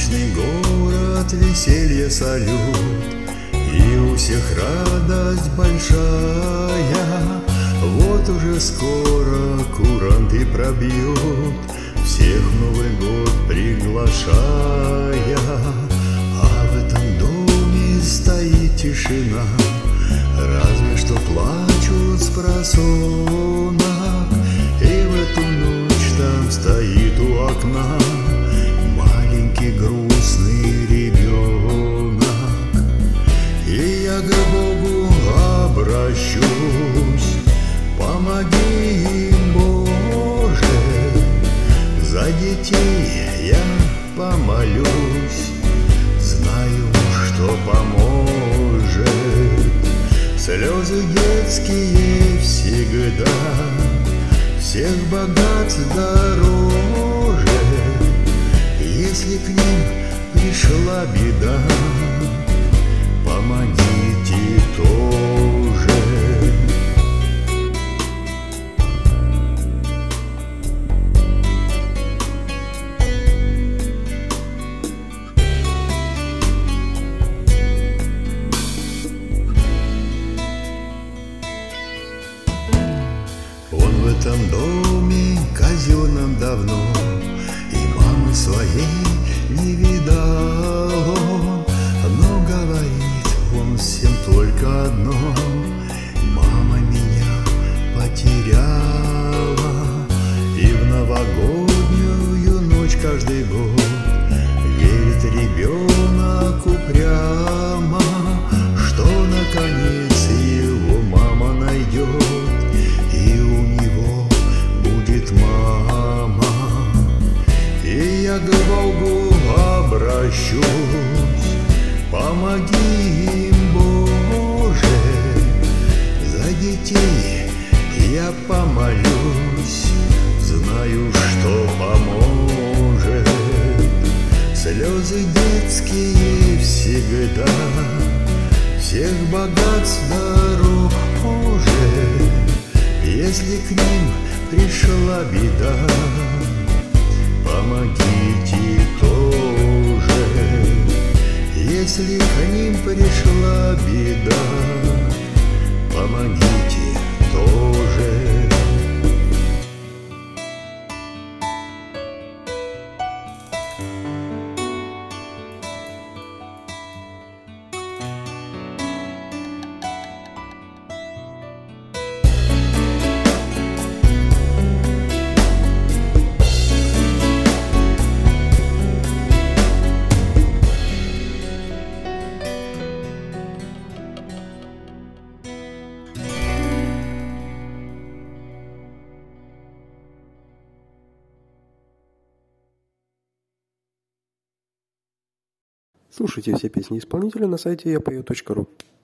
Праздничный город, веселье, салют, и у всех радость большая. Вот уже скоро куранты пробьют, всех в Новый год приглашая. А в этом доме стоит тишина, разве что плачут спросонок. И в эту ночь там стоит у окна маленький грустный ребенок. И я к Богу обращусь: помоги им, Боже, за детей я помолюсь, знаю, что поможет. Слезы детские всегда всех богатств дороже. Если к ним пришла беда, помогите тоже. Он в этом доме казенном давно, и мамы своей не видал он. Но говорит он всем только одно: мама меня потеряла. И в новогоднюю ночь каждый год верит ребенок упрямо, что наконец его мама найдет, и у него будет мама. И я к Богу обращусь: помоги им, Боже, за детей я помолюсь, знаю, что поможет. Слезы детские всегда всех богатств дороже. Если к ним пришла беда, помогите тоже. Если к ним пришла беда, помогите тоже. Слушайте все песни исполнителя на сайте yapою.ru.